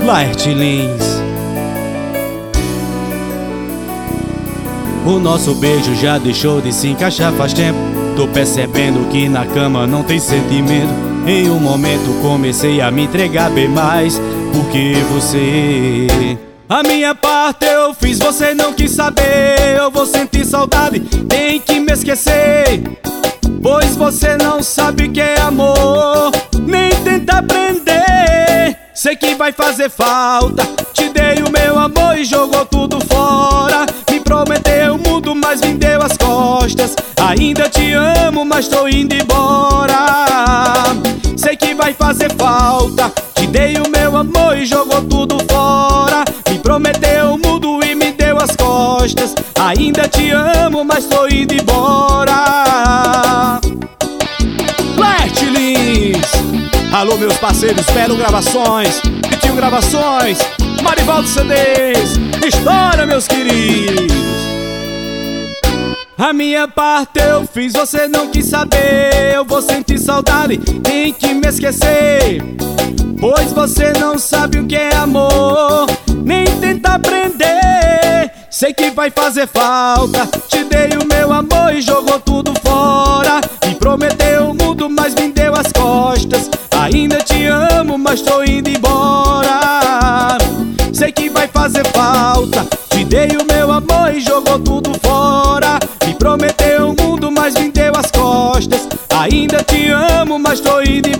Laerte Lins. O nosso beijo já deixou de se encaixar faz tempo. Tô percebendo que na cama não tem sentimento. Em um momento comecei a me entregar bem mais, porque você... A minha parte eu fiz, você não quis saber. Eu vou sentir saudade, tem que me esquecer, pois você não sabe que é amor, nem tenta aprender. Sei que vai fazer falta, te dei o meu amor e jogou tudo fora. Me prometeu o mundo, mas me deu as costas. Ainda te amo, mas tô indo embora. Sei que vai fazer falta, te dei o meu amor e jogou tudo fora. Me prometeu o mundo e me deu as costas. Ainda te amo, mas tô indo embora. Laerte Lins. Alô meus parceiros, Belo Gravações, Pitinho Gravações, Marivaldo CDs, História meus queridos. A minha parte eu fiz, você não quis saber. Eu vou sentir saudade, tem que me esquecer, pois você não sabe o que é amor, nem tenta aprender. Sei que vai fazer falta, te dei o meu amor e jogou tudo fora. Me prometeu o mundo, mas me deu as costas. Ainda te amo, mas tô indo embora. Sei que vai fazer falta, te dei o meu amor e jogou tudo fora. Me prometeu o mundo, mas me deu as costas. Ainda te amo, mas tô indo embora.